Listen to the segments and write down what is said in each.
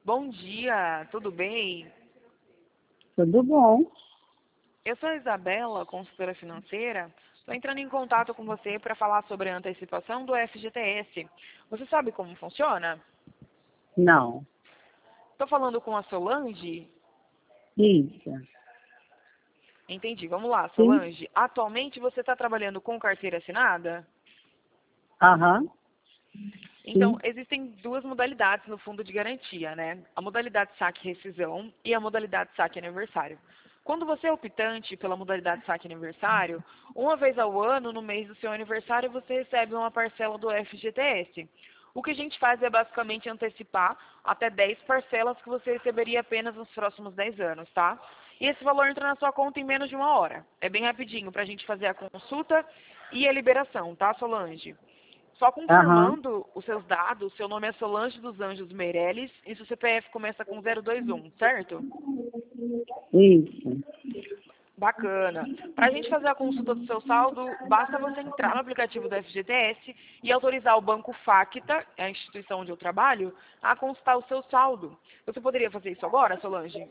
Bom dia, tudo bem? Tudo bom? Eu sou a Isabela, consultora financeira. Estou entrando em contato com você para falar sobre a antecipação do FGTS. Você sabe como funciona? Não. Estou falando com a Solange? Isso. Entendi, vamos lá, Sim. Solange. Atualmente você está trabalhando com carteira assinada? Aham. Então, Sim. existem duas modalidades no fundo de garantia, né? A modalidade saque-rescisão e a modalidade saque-aniversário. Quando você é optante pela modalidade saque-aniversário, uma vez ao ano, no mês do seu aniversário, você recebe uma parcela do FGTS. O que a gente faz é basicamente antecipar até 10 parcelas que você receberia apenas nos próximos 10 anos, tá? E esse valor entra na sua conta em menos de uma hora. É bem rapidinho para a gente fazer a consulta e a liberação, tá, Solange? Só Aham. confirmando os seus dados, seu nome é Solange dos Anjos Meirelles e seu CPF começa com 021, certo? Isso. Bacana. Para a gente fazer a consulta do seu saldo, basta você entrar no aplicativo do FGTS e autorizar o Banco Facta, a instituição onde eu trabalho, a consultar o seu saldo. Você poderia fazer isso agora, Solange?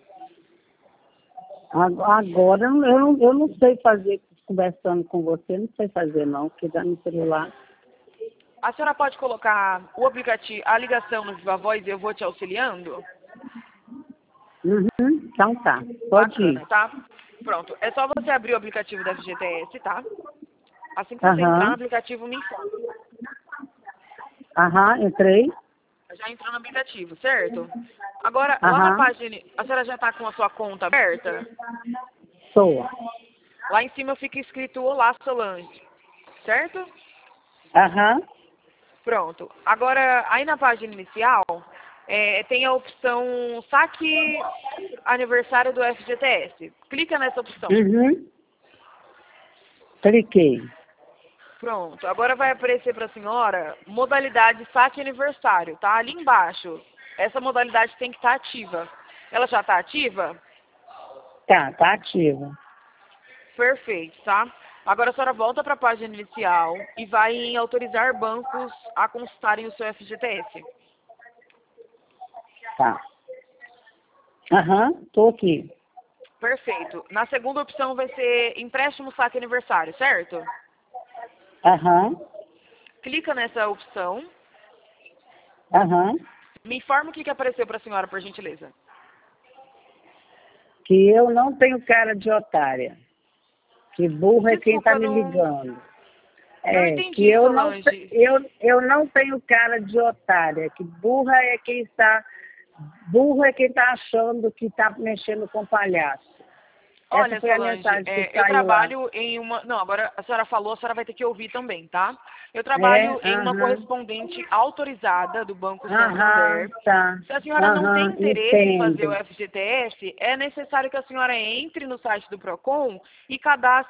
Agora eu não sei fazer, conversando com você, não sei fazer não, porque dá no celular. A senhora pode colocar o aplicativo, a ligação no Viva Voz e eu vou te auxiliando? Uhum. Então tá. Pode Bacana, ir. tá? Pronto. É só você abrir o aplicativo da FGTS, tá? Assim que você entrar no Aham. aplicativo, me informa. Aham, entrei. Já entrou no aplicativo, certo? Agora, lá na Aham. página, a senhora já está com a sua conta aberta? Sou. Lá em cima fica escrito Olá, Solange, certo? Aham. Pronto. Agora, aí na página inicial, tem a opção Saque Aniversário do FGTS. Clica nessa opção. Uhum. Cliquei. Pronto. Agora vai aparecer para a senhora modalidade Saque Aniversário, tá? Ali embaixo. Essa modalidade tem que estar ativa. Ela já está ativa? Tá ativa. Perfeito, tá? Agora a senhora volta para a página inicial e vai em autorizar bancos a consultarem o seu FGTS. Tá. Aham, tô aqui. Perfeito. Na segunda opção vai ser empréstimo saque aniversário, certo? Aham. Clica nessa opção. Aham. Me informa o que apareceu para a senhora, por gentileza. Que eu não tenho cara de otária. Que burro é quem tá Desculpa, me não, ligando. não É, que entendi, Solange. eu não tenho cara de otária, que burro é quem está achando que está mexendo com palhaço. Essa Olha, foi a Solange, mensagem que eu saiu lá. trabalho em uma... Não, agora a senhora falou, a senhora vai ter que ouvir também, tá? Eu É, trabalho em uma aham, correspondente autorizada do Banco aham, Santander. tá, Se a senhora não tem aham, interesse em fazer o entendo. FGTS, é necessário que a senhora entre no site do PROCON e cadastre